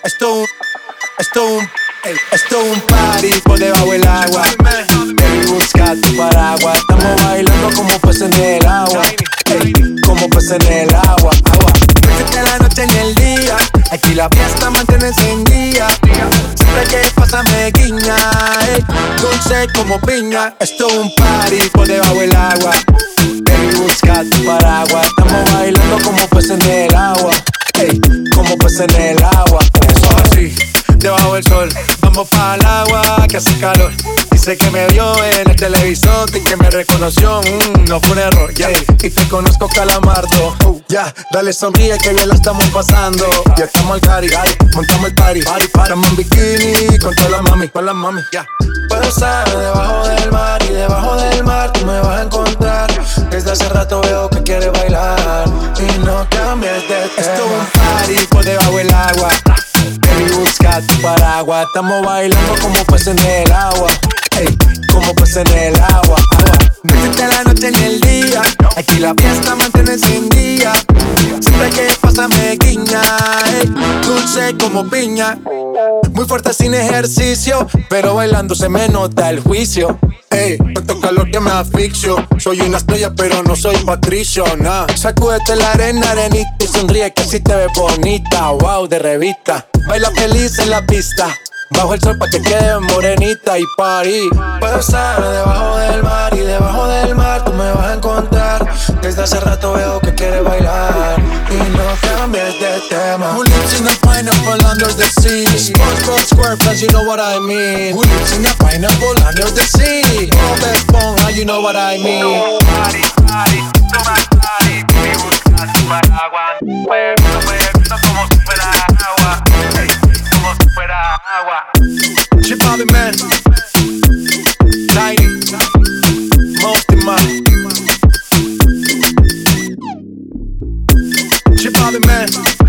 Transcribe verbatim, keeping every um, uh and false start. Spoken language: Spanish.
Esto, esto, esto es un party por debajo del agua. Baby, busca tu paraguas. Estamos bailando como peces en el agua. Ey, como peces en el agua. Agua. No existe la noche ni el día. Aquí la fiesta mantiene encendida. Siempre que pasa me guiña. Ey, dulce como piña. Esto es un party por debajo del agua. Baby, busca tu paraguas. Estamos bailando como peces en el agua. Ey, como peces en el agua. Eso así, debajo del sol. Vamos para el agua que hace calor. Dice que me vio en el televisor y que me reconoció. Mm, no fue un error, yeah. Y te conozco, Calamardo. Uh, ya, yeah. Dale sonríe que bien la estamos pasando. Ya estamos al cari, montamos el party. Party, party. Estamos en bikini con todas las mami, con las mami, ya. Yeah. Puedo estar debajo del mar y debajo del mar tú me vas a encontrar. Desde hace rato veo que quieres bailar y no cambies de tema. Esto es un party por debajo del agua. Baby, busca tu paraguas. Estamos bailando como peces en el agua. Ey, como peces en el agua, agua. No existe la noche ni el día. Aquí la fiesta mantiene encendida. Siempre que pasa me guiña. Ey, dulce como piña. Muy fuerte sin ejercicio, pero bailando se me nota el juicio. Ey, tanto calor que me asfixio. Soy una estrella pero no soy Patricio, nah. Sacúdete la arena, arenita y sonríe que así te ves bonita. Wow, de revista. Baila feliz en la pista. Bajo el sol pa' que quede morenita y party. Puedo estar debajo del mar y debajo del mar tú me vas a encontrar. Desde hace rato veo que quieres bailar y no cambies de tema. Who lives in a pineapple under the sea? SpongeBob SquarePants, you know what I mean. Who lives in a pineapple under the sea? Bob Esponja, you know what I mean. Party, party, toma party. Me busca tu paraguas. Bebiendo, bebiendo como si fuera agua. Hey, como si fuera agua. Chip Bobby Man, Tiny, Mostima, Chip Bobby Man.